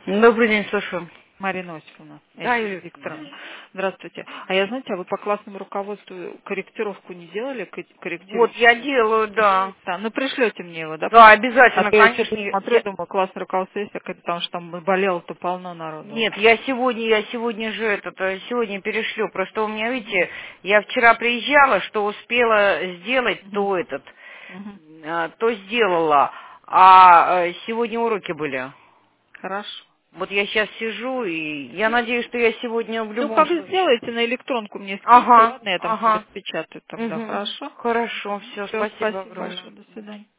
Добрый день, слушаю. Марина Осиповна, Да, Юлия Юлия Викторовна. Викторовна. Здравствуйте. А я, знаете, а вы по классному руководству корректировку не делали? Вот Корректируете? я делаю, да. Да, ну пришлете мне его, да? Да, А обязательно, то я все конечно. посмотрю, думаю, классное руководство есть, потому что там болело-то полно народу. Нет, я сегодня же сегодня перешлю. Просто у меня, видите, я вчера приезжала, что успела сделать, Мгм. то Мгм. то сделала. А сегодня уроки были. Хорошо. Вот я сейчас сижу, и я надеюсь, что я сегодня в Ну, любом как случае. сделаете, на электронку мне скиньте, Ага, ладно, я там все ага. распечатаю тогда, Угу. хорошо? Хорошо, все, Все, спасибо спасибо огромное. большое, до свидания.